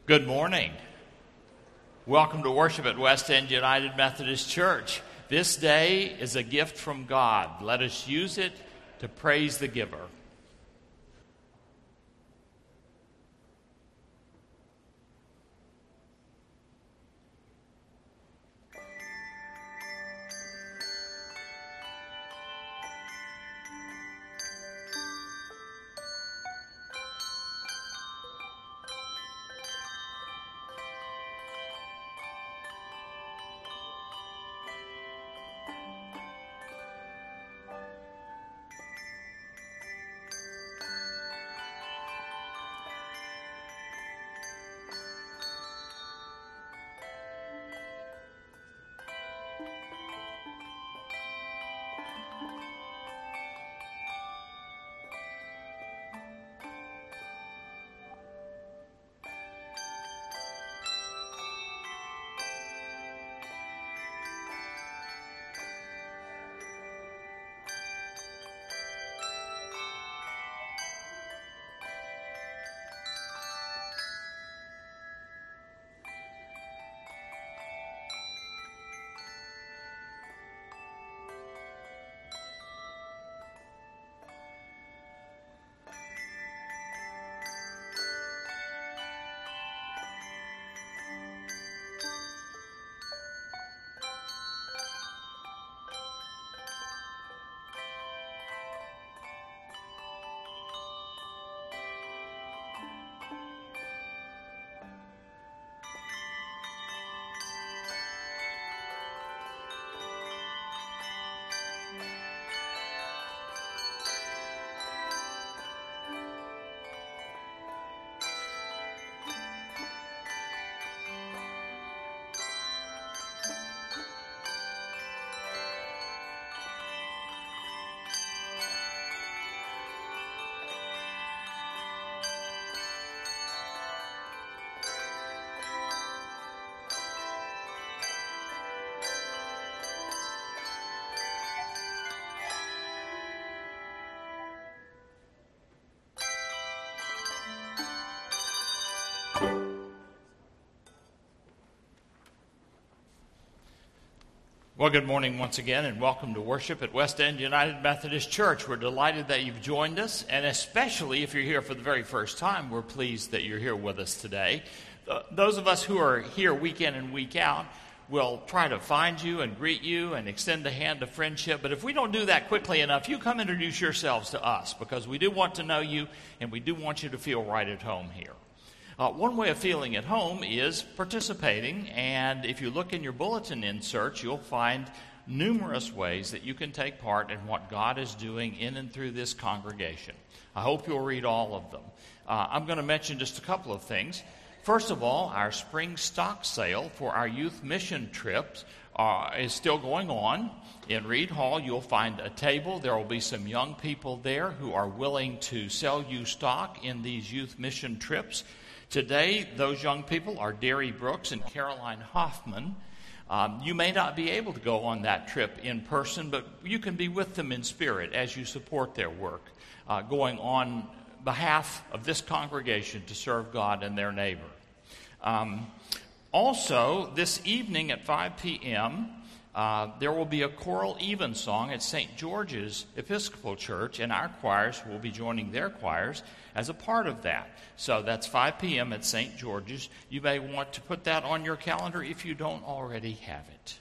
Good morning. Welcome to worship at West End United Methodist Church. This day is a gift from God. Let us use it to praise the giver. Well, good morning once again, and welcome to worship at West End United Methodist Church. We're delighted that you've joined us, and especially if you're here for the very first time, we're pleased that you're here with us today. Those of us who are here week in and week out will try to find you and greet you and extend a hand of friendship, but if we don't do that quickly enough, you come introduce yourselves to us, because we do want to know you, and we do want you to feel right at home here. One way of feeling at home is participating, and if you look in your bulletin inserts, you'll find numerous ways that you can take part in what God is doing in and through this congregation. I hope you'll read all of them. I'm going to mention just a couple of things. First of all, our spring stock sale for our youth mission trips is still going on. In Reed Hall, you'll find a table. There will be some young people there who are willing to sell you stock in these youth mission trips. Today, those young people are Derry Brooks and Caroline Hoffman. You may not be able to go on that trip in person, but you can be with them in spirit as you support their work, going on behalf of this congregation to serve God and their neighbor. Also, this evening at 5 p.m., there will be a choral evensong at St. George's Episcopal Church, and our choirs will be joining their choirs as a part of that. So that's 5 p.m. at St. George's. You may want to put that on your calendar if you don't already have it.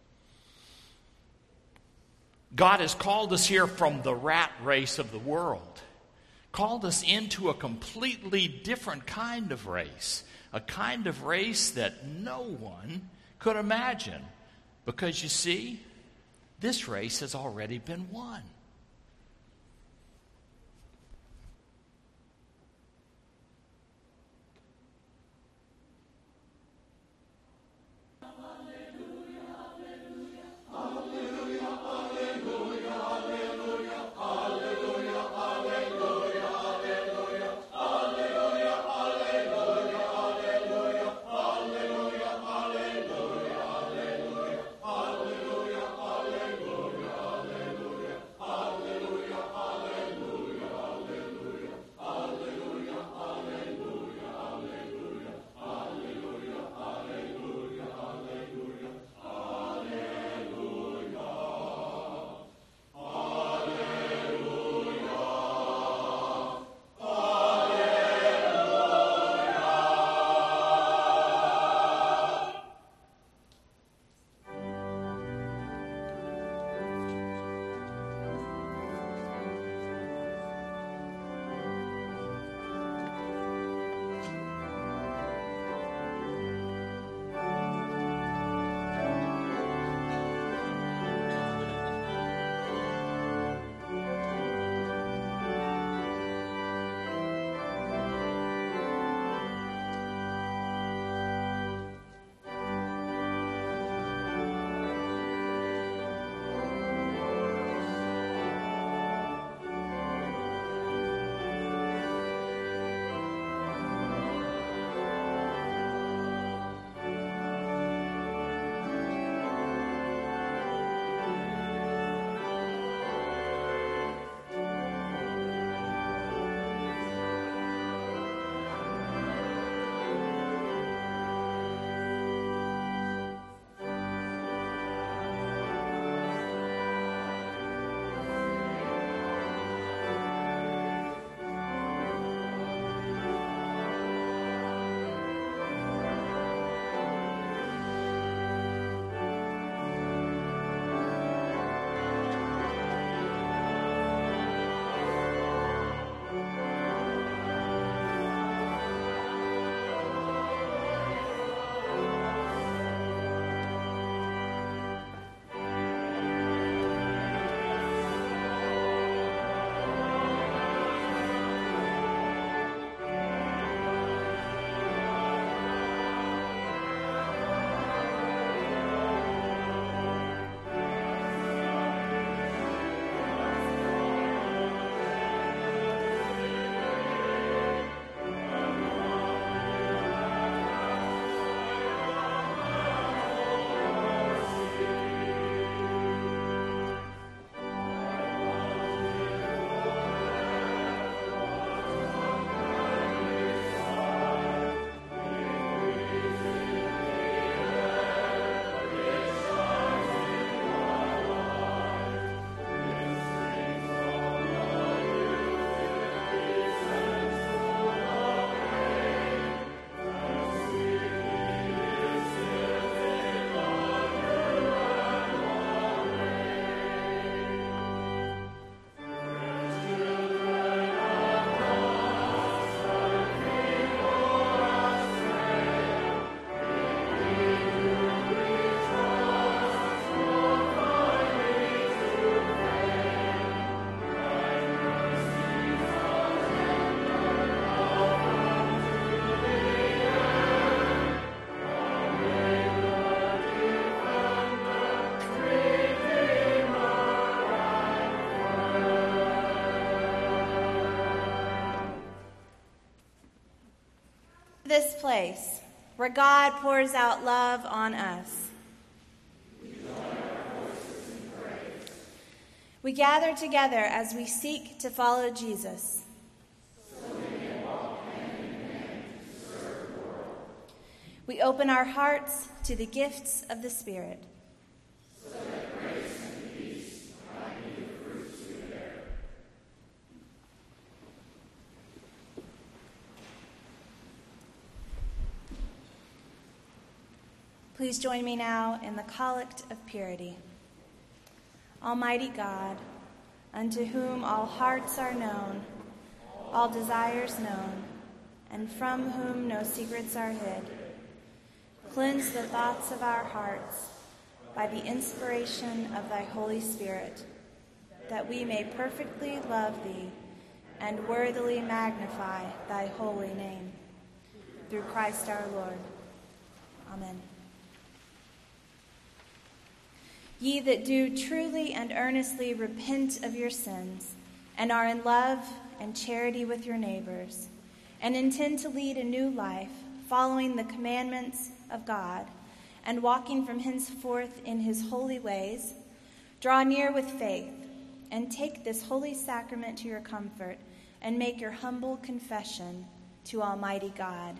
God has called us here from the rat race of the world, called us into a completely different kind of race, a kind of race that no one could imagine. Because you see, this race has already been won. this place where God pours out love on us. We gather together as we seek to follow Jesus. We open our hearts to the gifts of the Spirit. Please join me now in the Collect of Purity. Almighty God, unto whom all hearts are known, all desires known, and from whom no secrets are hid, cleanse the thoughts of our hearts by the inspiration of thy Holy Spirit, that we may perfectly love thee and worthily magnify thy holy name. Through Christ our Lord. Amen. Ye that do truly and earnestly repent of your sins, and are in love and charity with your neighbors, and intend to lead a new life, following the commandments of God, and walking from henceforth in his holy ways, draw near with faith, and take this holy sacrament to your comfort, and make your humble confession to Almighty God.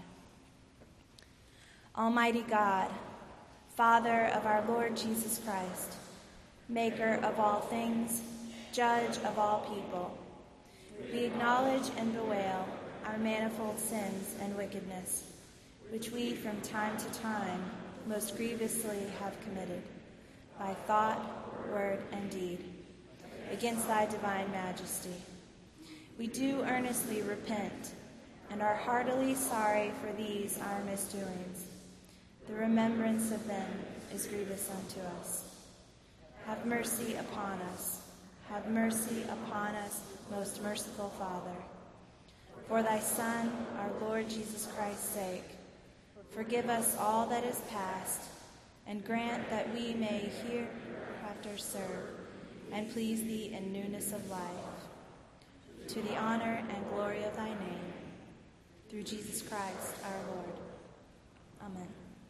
Almighty God, Father of our Lord Jesus Christ, maker of all things, judge of all people, we acknowledge and bewail our manifold sins and wickedness, which we from time to time most grievously have committed, by thought, word, and deed, against thy divine majesty. We do earnestly repent, and are heartily sorry for these our misdoings. The remembrance of them is grievous unto us. Have mercy upon us. Have mercy upon us, most merciful Father. For thy Son, our Lord Jesus Christ's sake, forgive us all that is past, and grant that we may hereafter serve and please thee in newness of life, to the honor and glory of thy name, through Jesus Christ our Lord. Amen.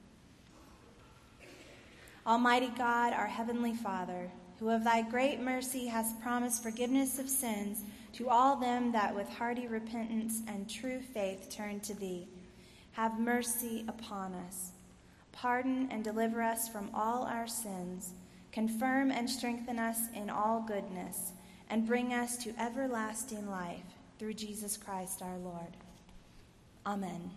Almighty God, our heavenly Father, who of thy great mercy hast promised forgiveness of sins to all them that with hearty repentance and true faith turn to thee, have mercy upon us. Pardon and deliver us from all our sins, confirm and strengthen us in all goodness, and bring us to everlasting life, through Jesus Christ our Lord. Amen.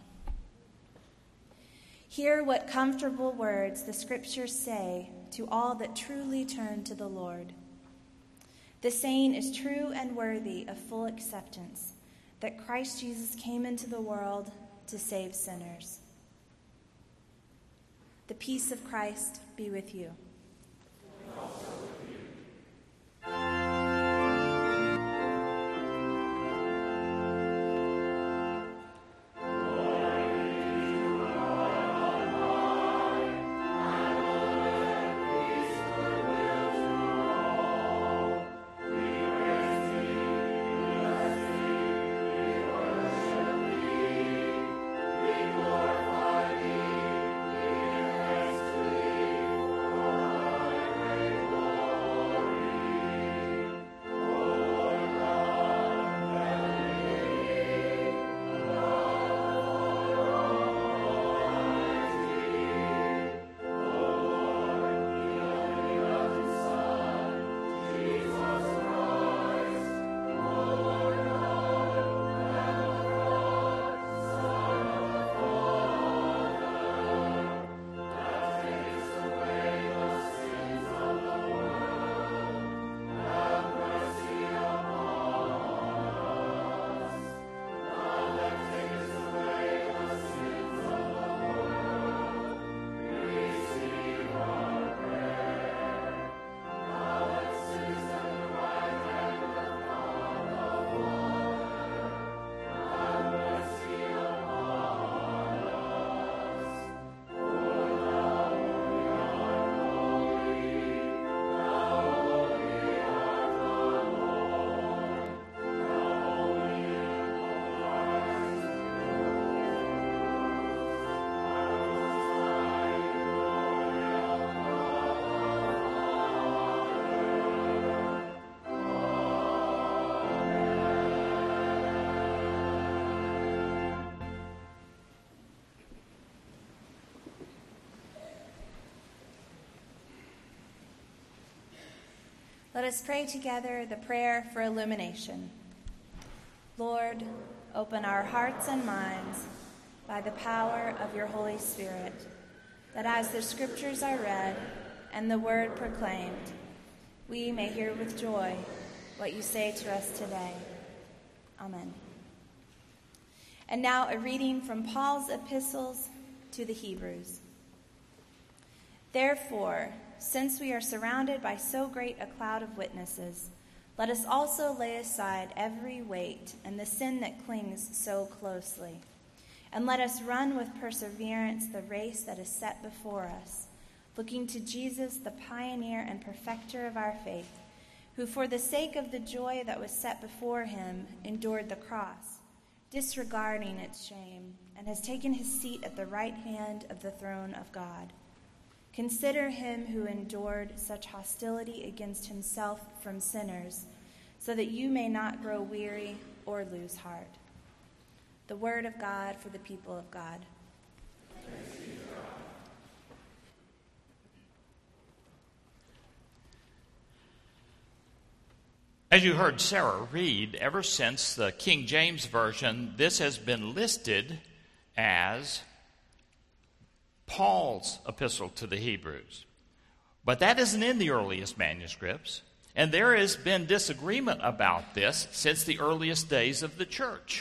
Hear what comfortable words the Scriptures say to all that truly turn to the Lord. The saying is true and worthy of full acceptance, that Christ Jesus came into the world to save sinners. The peace of Christ be with you. Let us pray together the prayer for illumination. Lord, open our hearts and minds by the power of your Holy Spirit, that as the Scriptures are read and the word proclaimed, we may hear with joy what you say to us today. Amen. And now a reading from Paul's epistles to the Hebrews. Therefore, since we are surrounded by so great a cloud of witnesses, let us also lay aside every weight and the sin that clings so closely. And let us run with perseverance the race that is set before us, looking to Jesus, the pioneer and perfecter of our faith, who for the sake of the joy that was set before him endured the cross, disregarding its shame, and has taken his seat at the right hand of the throne of God. Consider him who endured such hostility against himself from sinners, so that you may not grow weary or lose heart. The word of God for the people of God. As you heard Sarah read, ever since the King James Version, this has been listed as Paul's epistle to the Hebrews. But that isn't in the earliest manuscripts, and there has been disagreement about this since the earliest days of the church.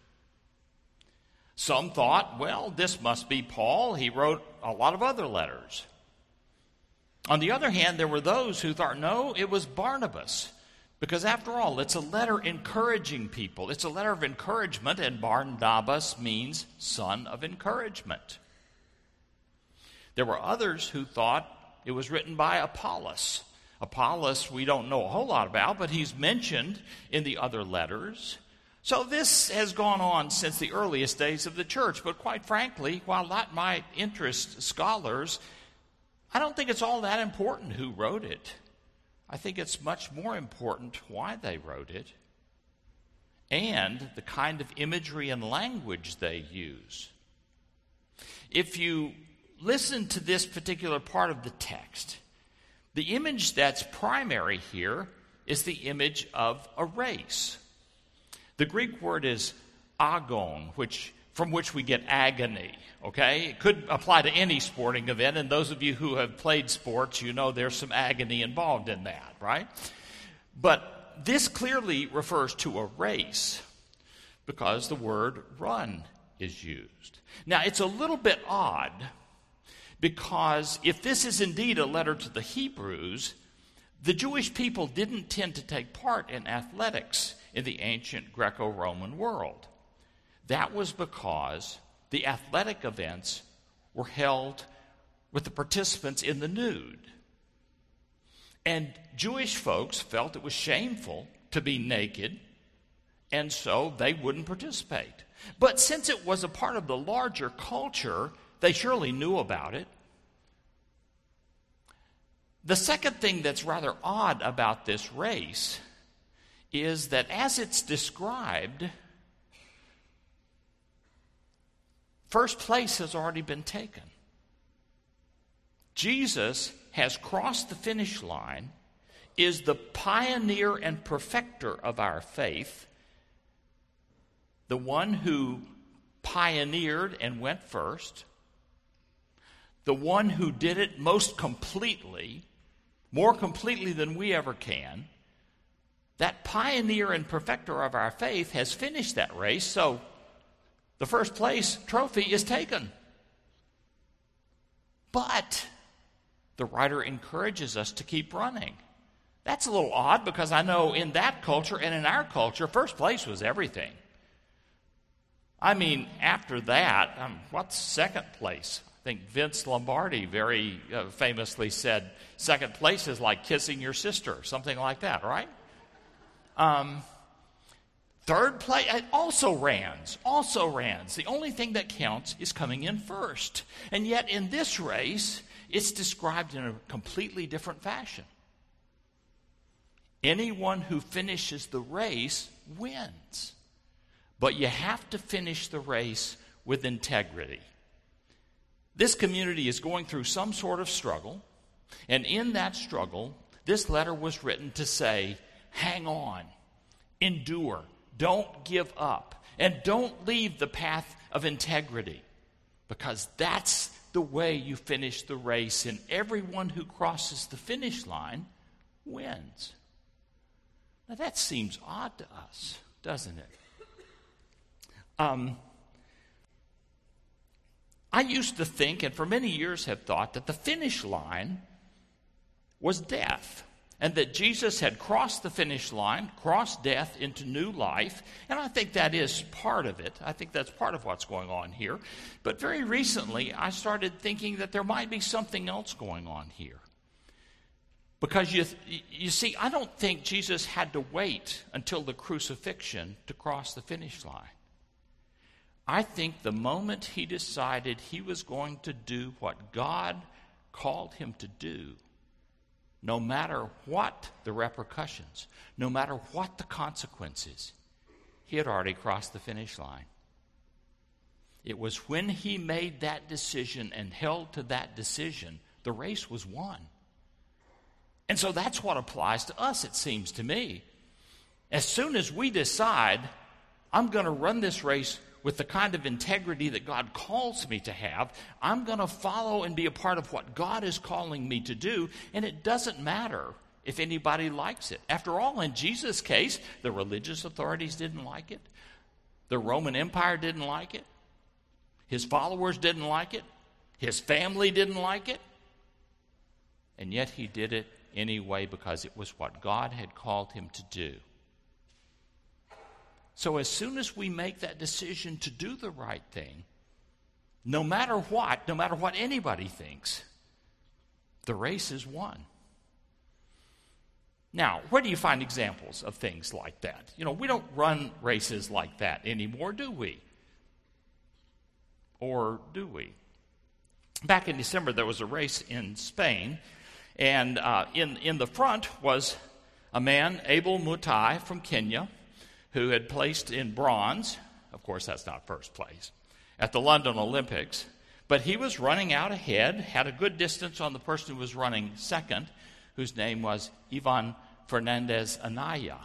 Some thought, well, this must be Paul. He wrote a lot of other letters. On the other hand, there were those who thought, no, it was Barnabas. Because after all, it's a letter encouraging people. It's a letter of encouragement, and Barnabas means son of encouragement. There were others who thought it was written by Apollos. Apollos we don't know a whole lot about, but he's mentioned in the other letters. So this has gone on since the earliest days of the church. But quite frankly, while that might interest scholars, I don't think it's all that important who wrote it. I think it's much more important why they wrote it and the kind of imagery and language they use. If you listen to this particular part of the text, the image that's primary here is the image of a race. The Greek word is agon, from which we get agony, okay? It could apply to any sporting event, and those of you who have played sports, you know there's some agony involved in that, right? But this clearly refers to a race because the word run is used. Now, it's a little bit odd because if this is indeed a letter to the Hebrews, the Jewish people didn't tend to take part in athletics in the ancient Greco-Roman world. That was because the athletic events were held with the participants in the nude. And Jewish folks felt it was shameful to be naked, and so they wouldn't participate. But since it was a part of the larger culture, they surely knew about it. The second thing that's rather odd about this race is that as it's described, first place has already been taken. Jesus has crossed the finish line, is the pioneer and perfecter of our faith, the one who pioneered and went first, the one who did it most completely, more completely than we ever can. That pioneer and perfecter of our faith has finished that race, so the first place trophy is taken. But the writer encourages us to keep running. That's a little odd because I know in that culture and in our culture, first place was everything. I mean, after that, what's second place? I think Vince Lombardi very famously said, second place is like kissing your sister, something like that, right? Third place, also rans. The only thing that counts is coming in first. And yet in this race, it's described in a completely different fashion. Anyone who finishes the race wins. But you have to finish the race with integrity. This community is going through some sort of struggle, and in that struggle, This letter was written to say, hang on, endure, don't give up, and don't leave the path of integrity, because that's the way you finish the race, and everyone who crosses the finish line wins. Now that seems odd to us, doesn't it? I used to think, and for many years have thought, that the finish line was death, and that Jesus had crossed the finish line, crossed death into new life, and I think that is part of it. I think that's part of what's going on here. But very recently, I started thinking that there might be something else going on here. Because you see, I don't think Jesus had to wait until the crucifixion to cross the finish line. I think the moment he decided he was going to do what God called him to do, no matter what the repercussions, no matter what the consequences, he had already crossed the finish line. It was when he made that decision and held to that decision, the race was won. And so that's what applies to us, it seems to me. As soon as we decide, I'm going to run this race with the kind of integrity that God calls me to have, I'm going to follow and be a part of what God is calling me to do, and it doesn't matter if anybody likes it. After all, in Jesus' case, the religious authorities didn't like it. The Roman Empire didn't like it. His followers didn't like it. His family didn't like it. And yet he did it anyway because it was what God had called him to do. So as soon as we make that decision to do the right thing, no matter what anybody thinks, the race is won. Now, where do you find examples of things like that? We don't run races like that anymore, do we? Or do we? Back in December, there was a race in Spain, and in the front was a man, Abel Mutai from Kenya, who had placed in bronze, of course that's not first place, at the London Olympics, but he was running out ahead, had a good distance on the person who was running second, whose name was Ivan Fernandez Anaya.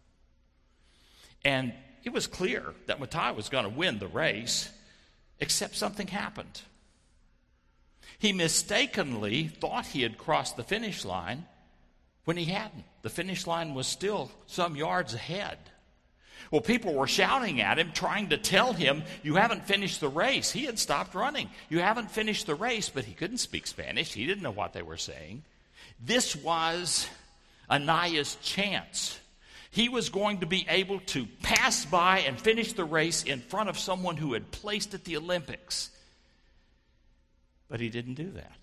And it was clear that Mutai was going to win the race, except something happened. He mistakenly thought he had crossed the finish line when he hadn't. The finish line was still some yards ahead. Well, people were shouting at him, trying to tell him, you haven't finished the race. He had stopped running. You haven't finished the race, but he couldn't speak Spanish. He didn't know what they were saying. This was Anaya's chance. He was going to be able to pass by and finish the race in front of someone who had placed at the Olympics. But he didn't do that.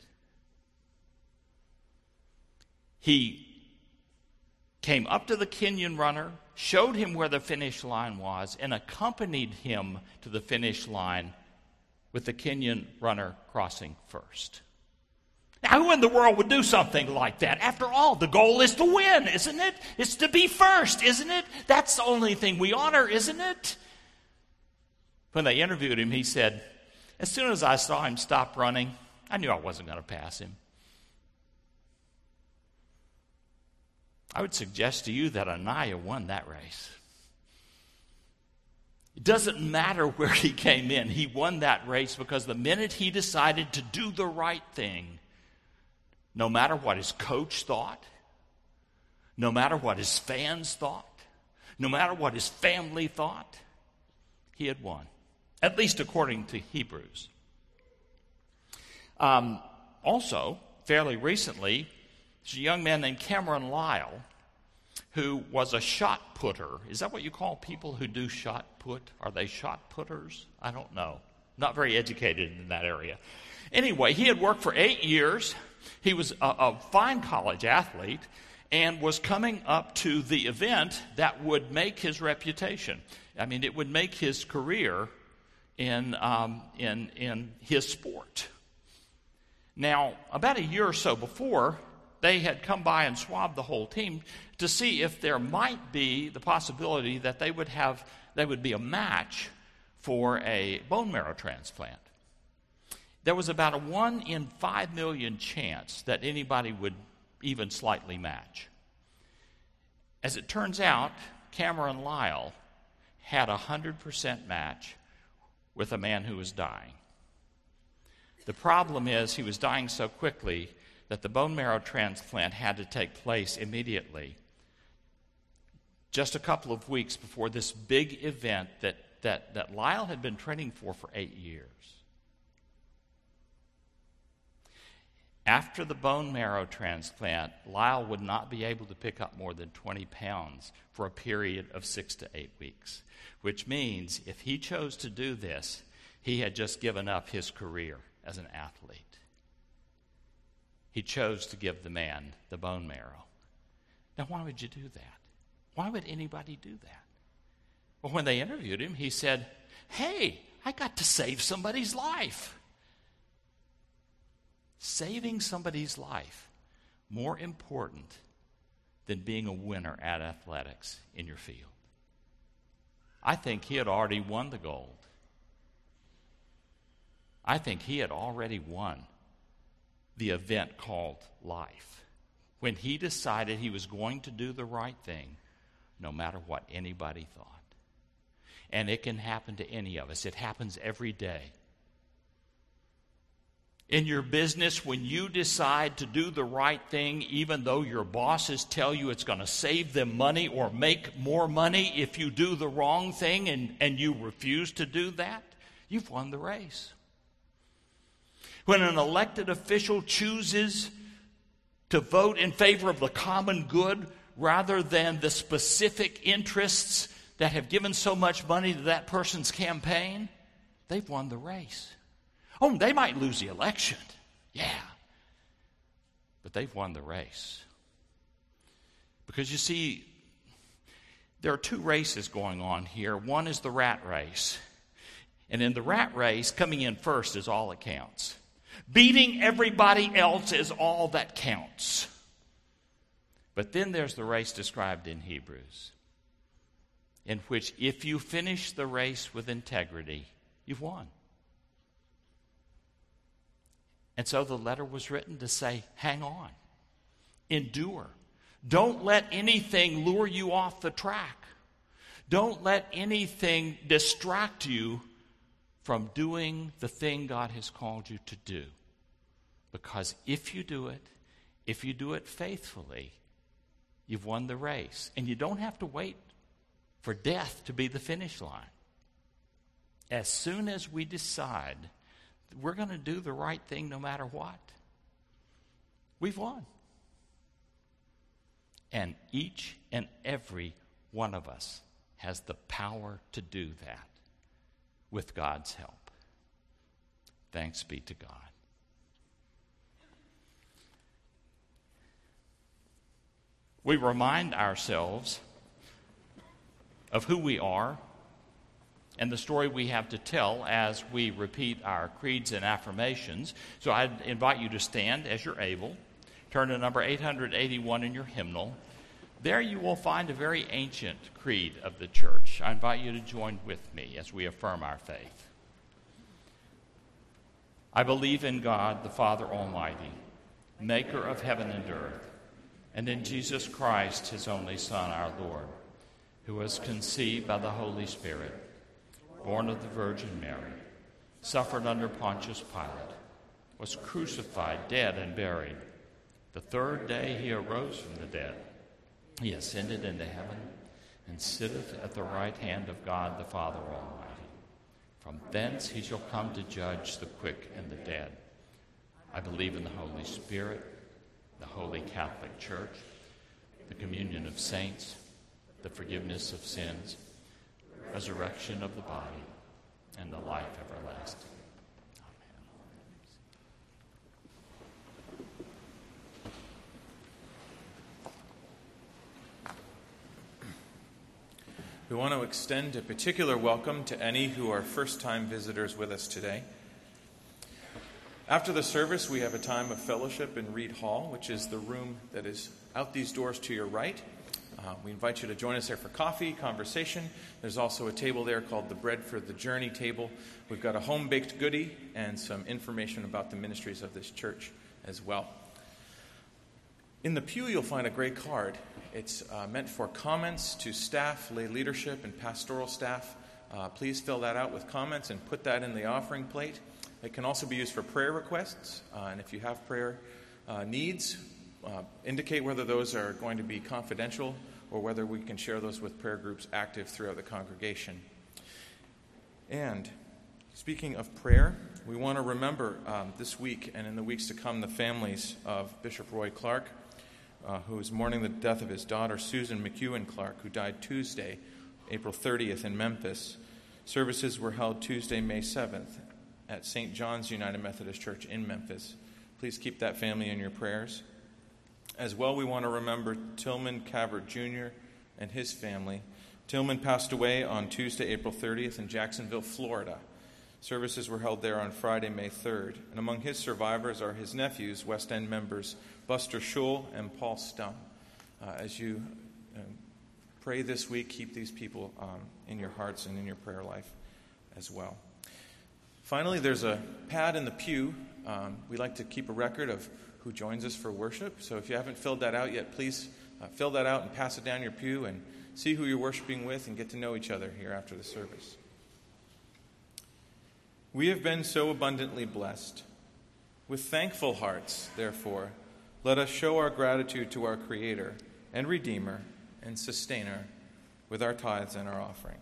He came up to the Kenyan runner, showed him where the finish line was, and accompanied him to the finish line with the Kenyan runner crossing first. Now, who in the world would do something like that? After all, the goal is to win, isn't it? It's to be first, isn't it? That's the only thing we honor, isn't it? When they interviewed him, he said, as soon as I saw him stop running, I knew I wasn't going to pass him. I would suggest to you that Anaya won that race. It doesn't matter where he came in. He won that race because the minute he decided to do the right thing, no matter what his coach thought, no matter what his fans thought, no matter what his family thought, he had won, at least according to Hebrews. Also, fairly recently, there's a young man named Cameron Lyle who was a shot putter. Is that what you call people who do shot put? Are they shot putters? I don't know. Not very educated in that area. Anyway, he had worked for 8 years. He was a fine college athlete and was coming up to the event that would make his reputation. I mean, it would make his career in his sport. Now, about a year or so before, they had come by and swabbed the whole team to see if there might be the possibility that they would be a match for a bone marrow transplant. There was about a 1 in 5 million chance that anybody would even slightly match. As it turns out, Cameron Lyle had a 100% match with a man who was dying. The problem is he was dying so quickly that the bone marrow transplant had to take place immediately, just a couple of weeks before this big event that Lyle had been training for 8 years. After the bone marrow transplant, Lyle would not be able to pick up more than 20 pounds for a period of 6 to 8 weeks, which means if he chose to do this, he had just given up his career as an athlete. He chose to give the man the bone marrow. Now, why would you do that? Why would anybody do that? Well, when they interviewed him, he said, "Hey, I got to save somebody's life." Saving somebody's life more important than being a winner at athletics in your field. I think he had already won the gold. I think he had already won the event called life when he decided he was going to do the right thing no matter what anybody thought. And it can happen to any of us. It happens every day. In your business, when you decide to do the right thing, even though your bosses tell you it's going to save them money or make more money if you do the wrong thing and you refuse to do that, you've won the race. When an elected official chooses to vote in favor of the common good rather than the specific interests that have given so much money to that person's campaign, they've won the race. Oh, they might lose the election. Yeah. But they've won the race. Because you see, there are two races going on here. One is the rat race. And in the rat race, coming in first is all that counts. Beating everybody else is all that counts. But then there's the race described in Hebrews, in which if you finish the race with integrity, you've won. And so the letter was written to say, hang on, endure. Don't let anything lure you off the track. Don't let anything distract you from doing the thing God has called you to do. Because if you do it faithfully, you've won the race. And you don't have to wait for death to be the finish line. As soon as we decide we're going to do the right thing no matter what, we've won. And each and every one of us has the power to do that with God's help. Thanks be to God. We remind ourselves of who we are and the story we have to tell as we repeat our creeds and affirmations. So I invite you to stand as you're able. Turn to number 881 in your hymnal. There you will find a very ancient creed of the church. I invite you to join with me as we affirm our faith. I believe in God, the Father Almighty, maker of heaven and earth, and in Jesus Christ, his only Son, our Lord, who was conceived by the Holy Spirit, born of the Virgin Mary, suffered under Pontius Pilate, was crucified, dead, and buried. The third day he arose from the dead. He ascended into heaven and sitteth at the right hand of God the Father Almighty. From thence he shall come to judge the quick and the dead. I believe in the Holy Spirit, the Holy Catholic Church, the communion of saints, the forgiveness of sins, resurrection of the body, and the life everlasting. We want to extend a particular welcome to any who are first-time visitors with us today. After the service, we have a time of fellowship in Reed Hall, which is the room that is out these doors to your right. We invite you to join us there for coffee, conversation. There's also a table there called the Bread for the Journey table. We've got a home-baked goodie and some information about the ministries of this church as well. In the pew, you'll find a gray card. It's meant for comments to staff, lay leadership, and pastoral staff. Please fill that out with comments and put that in the offering plate. It can also be used for prayer requests, and if you have prayer needs, indicate whether those are going to be confidential or whether we can share those with prayer groups active throughout the congregation. And speaking of prayer, we want to remember this week and in the weeks to come the families of Bishop Roy Clark, who is mourning the death of his daughter, Susan McEwen Clark, who died Tuesday, April 30th in Memphis. Services were held Tuesday, May 7th at St. John's United Methodist Church in Memphis. Please keep that family in your prayers. As well, we want to remember Tillman Cavert Jr. and his family. Tillman passed away on Tuesday, April 30th in Jacksonville, Florida. Services were held there on Friday, May 3rd. And among his survivors are his nephews, West End members Buster Schull and Paul Stum. As you pray this week, keep these people in your hearts and in your prayer life as well. Finally, there's a pad in the pew. We like to keep a record of who joins us for worship. So if you haven't filled that out yet, please fill that out and pass it down your pew and see who you're worshiping with and get to know each other here after the service. We have been so abundantly blessed. With thankful hearts, therefore, let us show our gratitude to our Creator and Redeemer and Sustainer with our tithes and our offerings.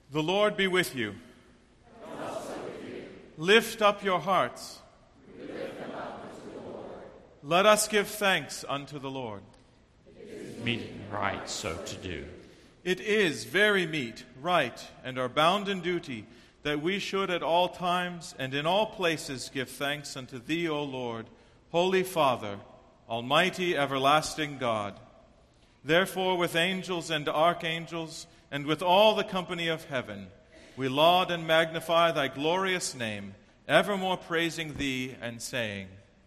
The Lord be with you. And also with you. Lift up your hearts. We lift them up unto the Lord. Let us give thanks unto the Lord. Meet and right so to do. It is very meet, right, and our bound in duty, that we should at all times and in all places give thanks unto Thee, O Lord, Holy Father, Almighty everlasting God. Therefore, with angels and archangels, and with all the company of heaven, we laud and magnify Thy glorious name, evermore praising Thee and saying,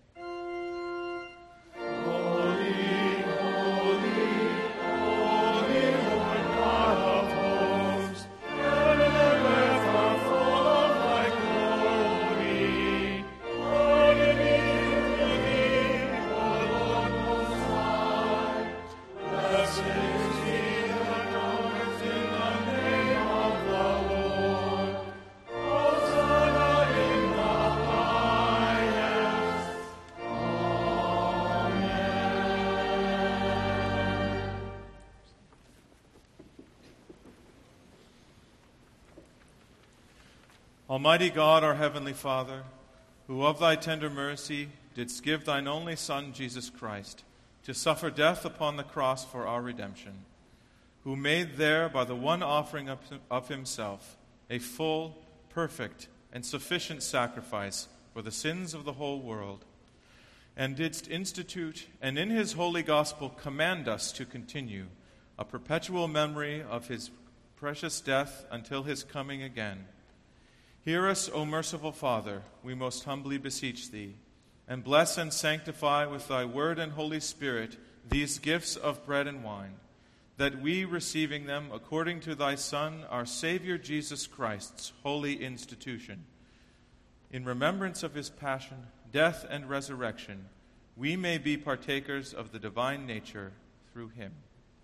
Almighty God, our heavenly Father, who of Thy tender mercy didst give Thine only Son, Jesus Christ, to suffer death upon the cross for our redemption, who made there by the one offering of Himself a full, perfect, and sufficient sacrifice for the sins of the whole world, and didst institute and in His holy gospel command us to continue a perpetual memory of His precious death until His coming again. Hear us, O merciful Father, we most humbly beseech Thee, and bless and sanctify with Thy Word and Holy Spirit these gifts of bread and wine, that we, receiving them according to Thy Son, our Savior Jesus Christ's holy institution, in remembrance of His passion, death, and resurrection, we may be partakers of the divine nature through Him.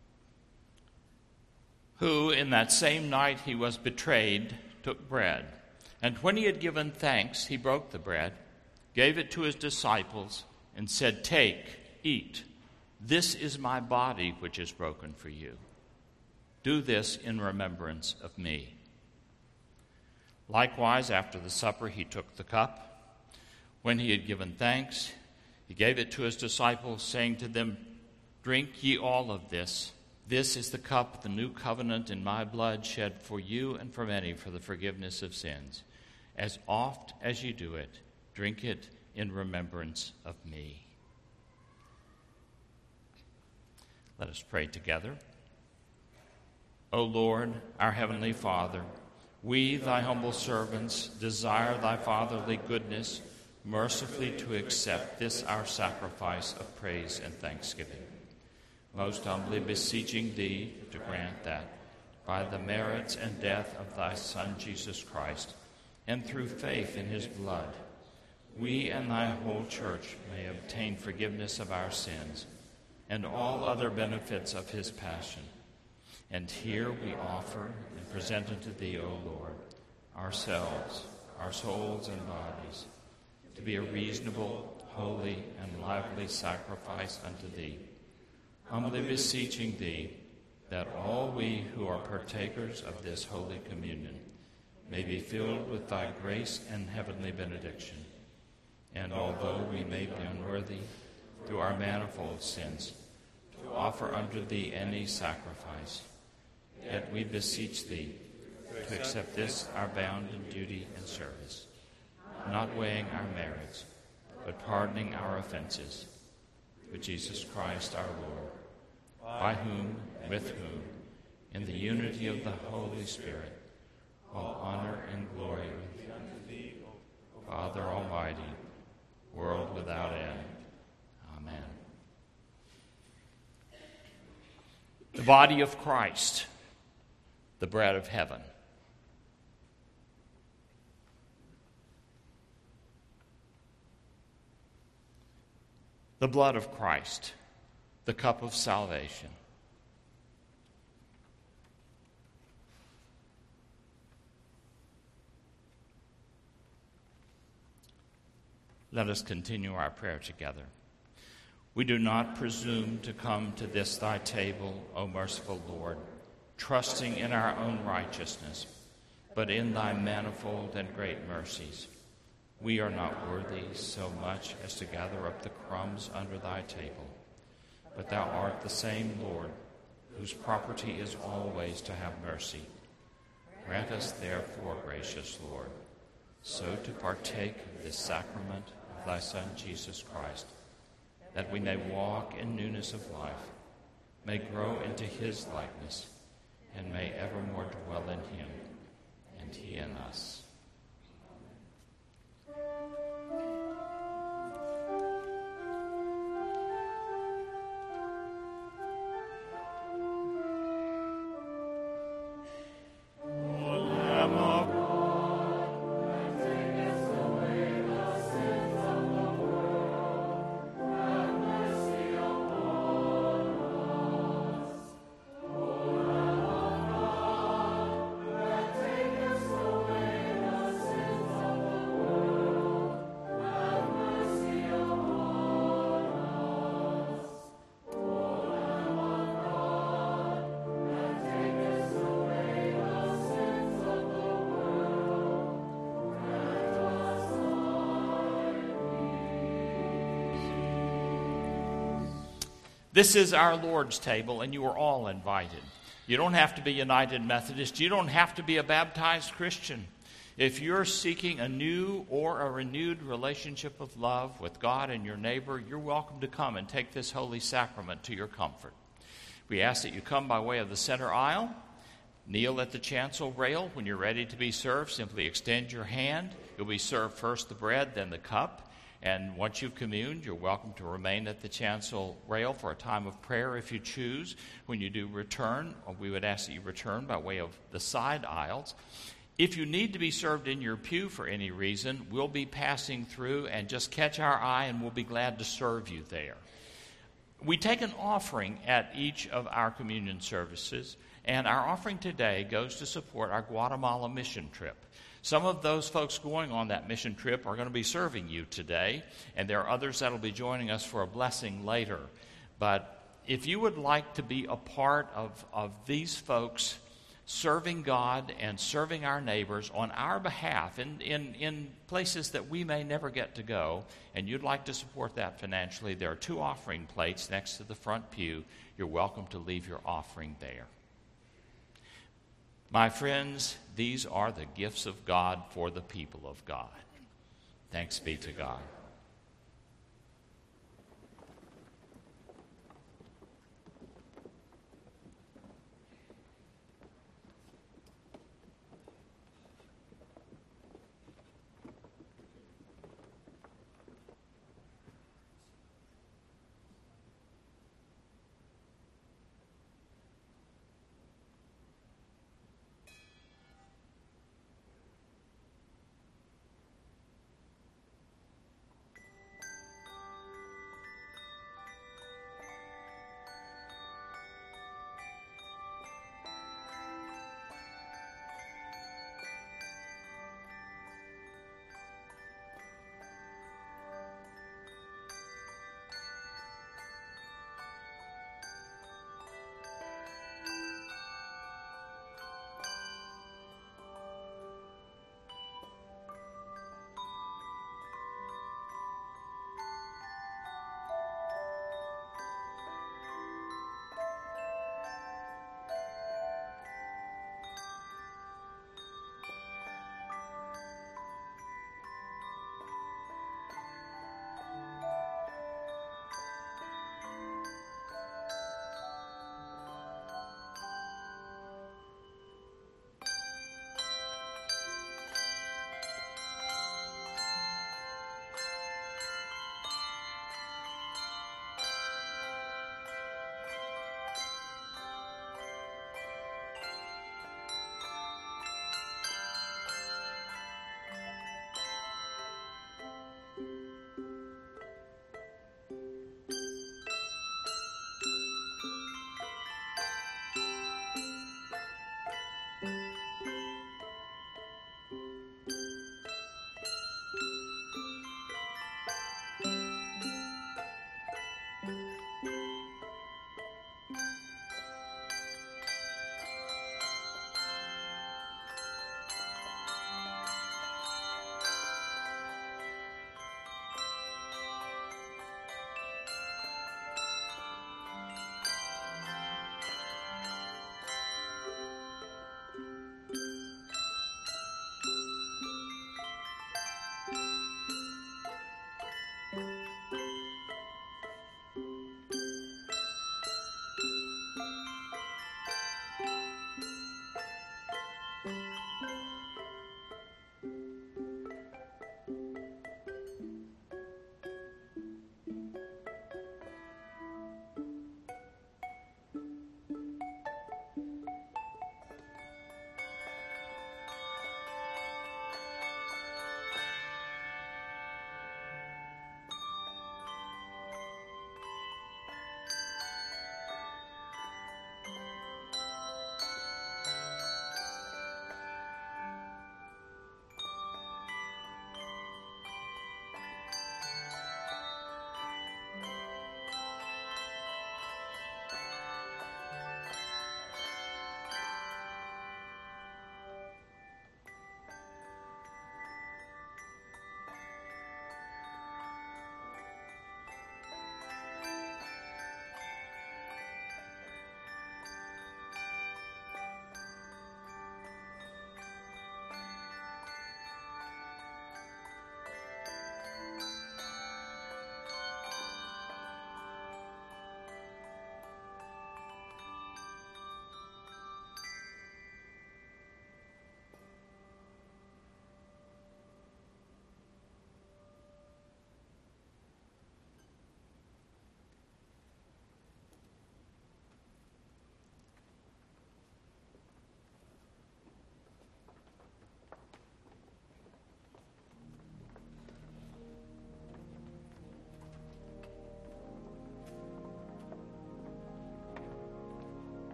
Who, in that same night he was betrayed, took bread. And when he had given thanks, he broke the bread, gave it to his disciples, and said, "Take, eat. This is my body, which is broken for you. Do this in remembrance of me." Likewise, after the supper, he took the cup. When he had given thanks, he gave it to his disciples, saying to them, "Drink ye all of this. This is the cup, the new covenant in my blood, shed for you and for many for the forgiveness of sins. As oft as you do it, drink it in remembrance of me." Let us pray together. O Lord, our heavenly Father, we, Thy humble servants, desire Thy fatherly goodness mercifully to accept this our sacrifice of praise and thanksgiving. Most humbly beseeching Thee to grant that, by the merits and death of Thy Son Jesus Christ, and through faith in His blood, we and Thy whole church may obtain forgiveness of our sins and all other benefits of His passion. And here we offer and present unto Thee, O Lord, ourselves, our souls and bodies, to be a reasonable, holy, and lively sacrifice unto Thee, humbly beseeching Thee that all we who are partakers of this holy communion may be filled with Thy grace and heavenly benediction. And although we may be unworthy, through our manifold sins, to offer unto Thee any sacrifice, yet we beseech Thee to accept this our bounden duty and service, not weighing our merits, but pardoning our offenses, through Jesus Christ our Lord, by whom, with whom, in the unity of the Holy Spirit, all honor and glory be unto Thee, O Father Almighty, world without end. Amen. The body of Christ, the bread of heaven. The blood of Christ, the cup of salvation. Let us continue our prayer together. We do not presume to come to this Thy table, O merciful Lord, trusting in our own righteousness, but in thy manifold and great mercies. We are not worthy so much as to gather up the crumbs under thy table, but thou art the same Lord, whose property is always to have mercy. Grant us therefore, gracious Lord, so to partake of this sacrament of thy Son Jesus Christ, that we may walk in newness of life, may grow into his likeness, and may evermore dwell in him, and he in us. This is our Lord's table, and you are all invited. You don't have to be United Methodist. You don't have to be a baptized Christian. If you're seeking a new or a renewed relationship of love with God and your neighbor, you're welcome to come and take this holy sacrament to your comfort. We ask that you come by way of the center aisle, kneel at the chancel rail. When you're ready to be served, simply extend your hand. You'll be served first the bread, then the cup. And once you've communed, you're welcome to remain at the chancel rail for a time of prayer if you choose. When you do return, we would ask that you return by way of the side aisles. If you need to be served in your pew for any reason, we'll be passing through, and just catch our eye and we'll be glad to serve you there. We take an offering at each of our communion services, and our offering today goes to support our Guatemala mission trip. Some of those folks going on that mission trip are going to be serving you today, and there are others that will be joining us for a blessing later. But if you would like to be a part of these folks serving God and serving our neighbors on our behalf in places that we may never get to go, and you'd like to support that financially, there are 2 offering plates next to the front pew. You're welcome to leave your offering there. My friends, these are the gifts of God for the people of God. Thanks be to God.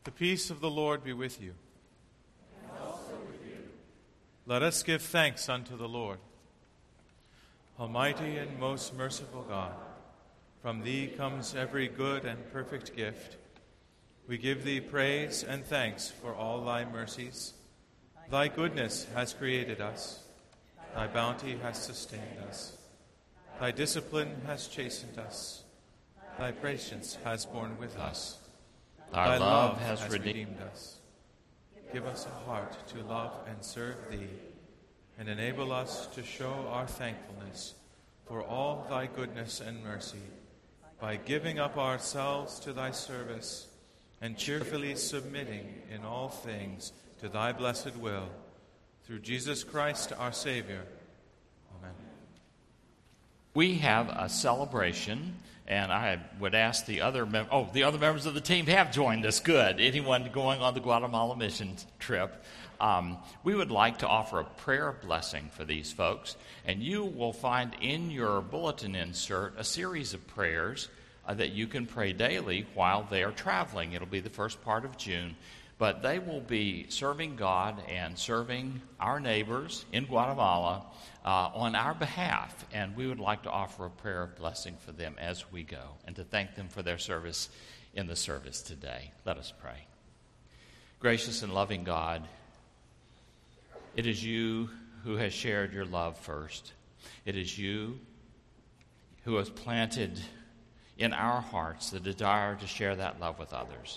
The peace of the Lord be with you. And also with you. Let us give thanks unto the Lord. Almighty and most merciful God, from thee comes every good and perfect gift. We give thee praise and thanks for all thy mercies. Thy goodness has created us. Thy bounty has sustained us. Thy discipline has chastened us. Thy patience has borne with us. Thy love has redeemed us. Give us a heart to love and serve thee, and enable us to show our thankfulness for all thy goodness and mercy, by giving up ourselves to thy service and cheerfully submitting in all things to thy blessed will, through Jesus Christ our Savior. Amen. We have a celebration, and I would ask the other members of the team have joined us. Good. Anyone going on the Guatemala mission trip? We would like to offer a prayer blessing for these folks, and you will find in your bulletin insert a series of prayers that you can pray daily while they are traveling. It'll be the first part of June, but they will be serving God and serving our neighbors in Guatemala on our behalf, and we would like to offer a prayer of blessing for them as we go and to thank them for their service in the service today. Let us pray. Gracious and loving God, it is you who has shared your love first. It is you who has planted in our hearts the desire to share that love with others.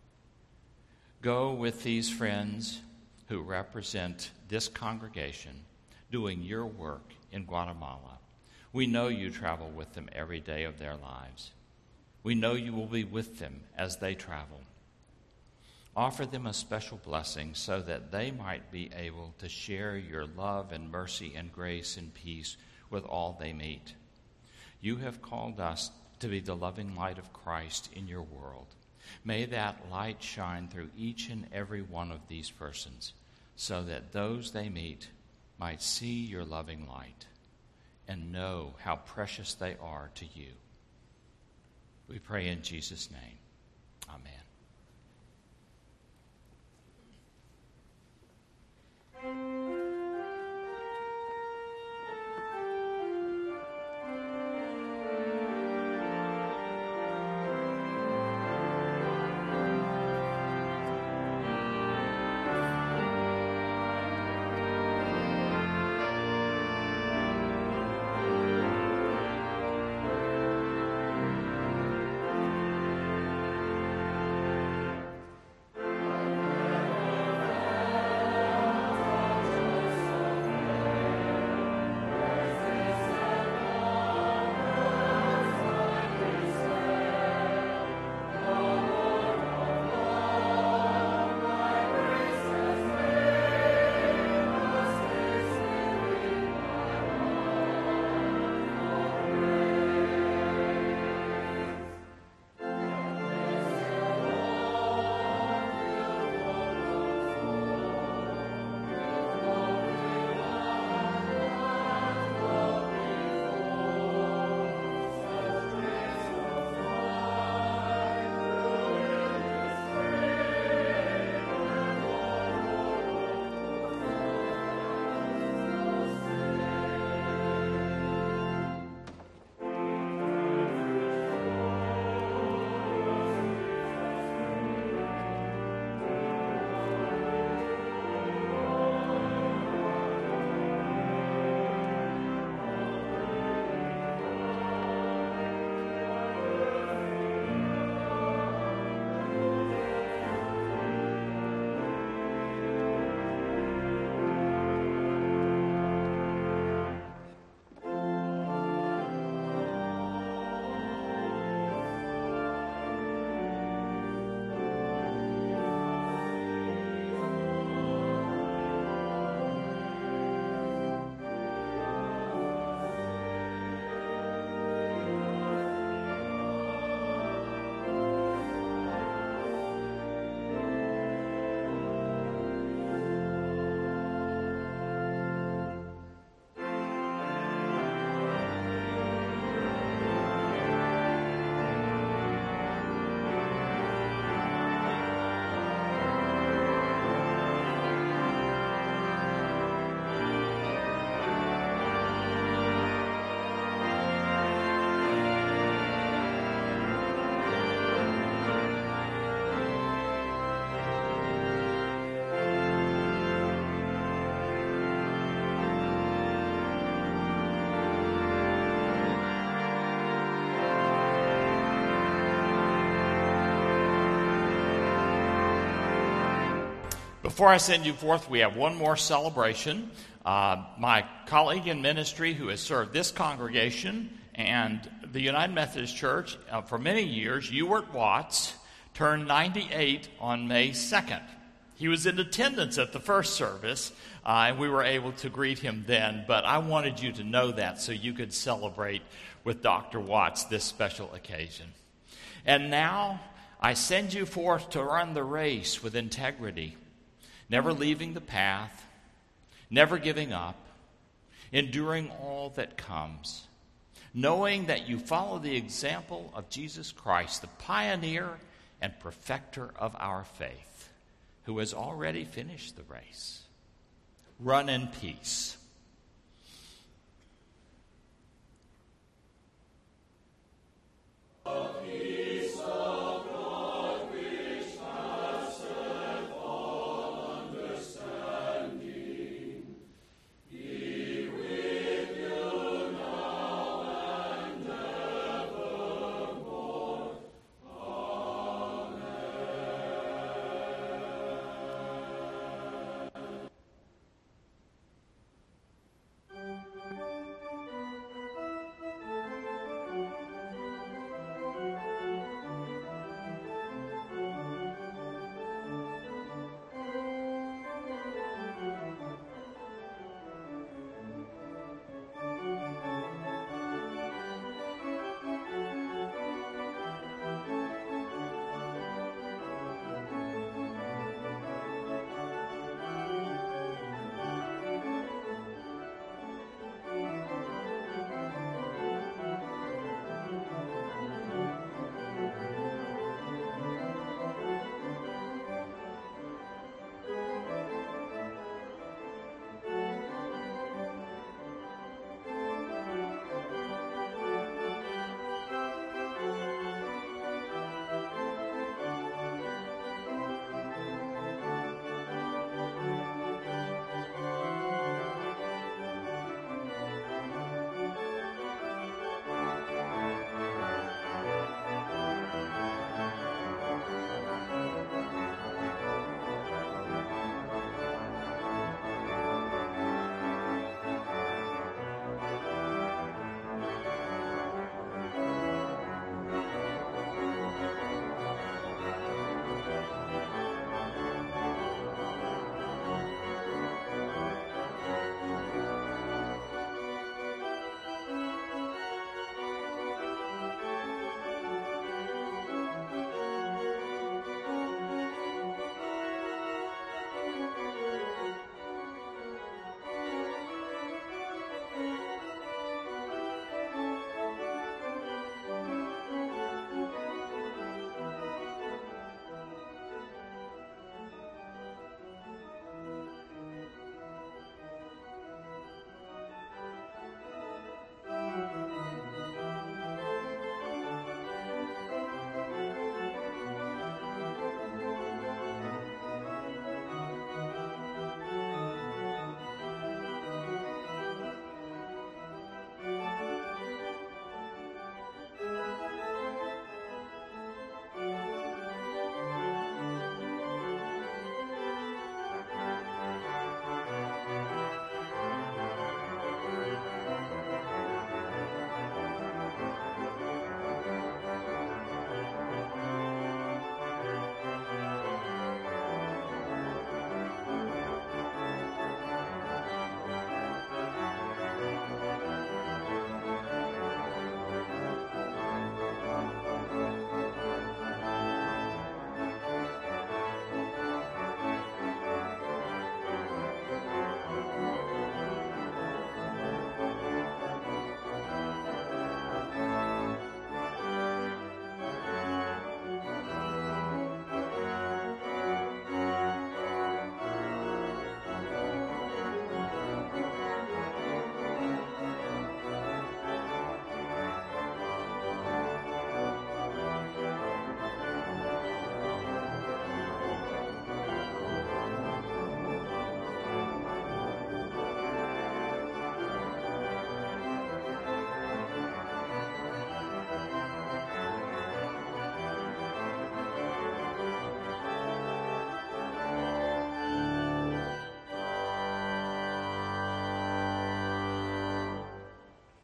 Go with these friends who represent this congregation doing your work in Guatemala. We know you travel with them every day of their lives. We know you will be with them as they travel. Offer them a special blessing so that they might be able to share your love and mercy and grace and peace with all they meet. You have called us to be the loving light of Christ in your world. May that light shine through each and every one of these persons so that those they meet might see your loving light and know how precious they are to you. We pray in Jesus' name. Amen. Before I send you forth, we have one more celebration. My colleague in ministry who has served this congregation and the United Methodist Church for many years, Ewart Watts, turned 98 on May 2nd. He was in attendance at the first service, and we were able to greet him then, but I wanted you to know that so you could celebrate with Dr. Watts this special occasion. And now I send you forth to run the race with integrity, never leaving the path, never giving up, enduring all that comes, knowing that you follow the example of Jesus Christ, the pioneer and perfecter of our faith, who has already finished the race. Run in peace.